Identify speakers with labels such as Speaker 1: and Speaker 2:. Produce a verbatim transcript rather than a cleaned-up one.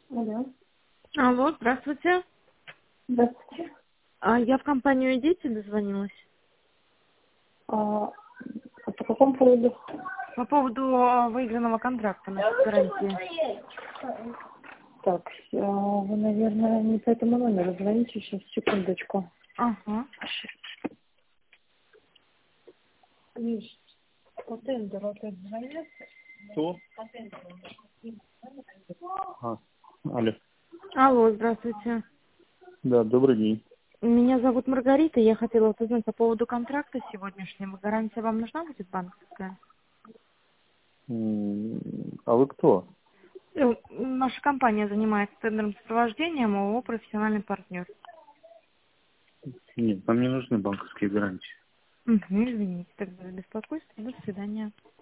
Speaker 1: Алло.
Speaker 2: Алло, здравствуйте.
Speaker 1: Здравствуйте.
Speaker 2: А, Я в компанию «Дети» дозвонилась.
Speaker 1: А, а по какому поводу?
Speaker 2: По поводу а, выигранного контракта насчет гарантии.
Speaker 1: Так, а, вы, наверное, не по этому номеру звоните. Сейчас, секундочку.
Speaker 2: Ага.
Speaker 1: Видишь, по тендеру опять звонят.
Speaker 3: Кто? А, алло.
Speaker 2: Алло, здравствуйте.
Speaker 3: Да, добрый день.
Speaker 2: Меня зовут Маргарита. Я хотела вот узнать по поводу контракта сегодняшнего. Гарантия вам нужна будет банковская?
Speaker 3: М, А вы кто?
Speaker 2: Э, Наша компания занимается тендерным сопровождением, ООО «Профессиональный партнер».
Speaker 3: Нет, нам не нужны банковские гарантии.
Speaker 2: Угу, извините, тогда за беспокойство. До свидания.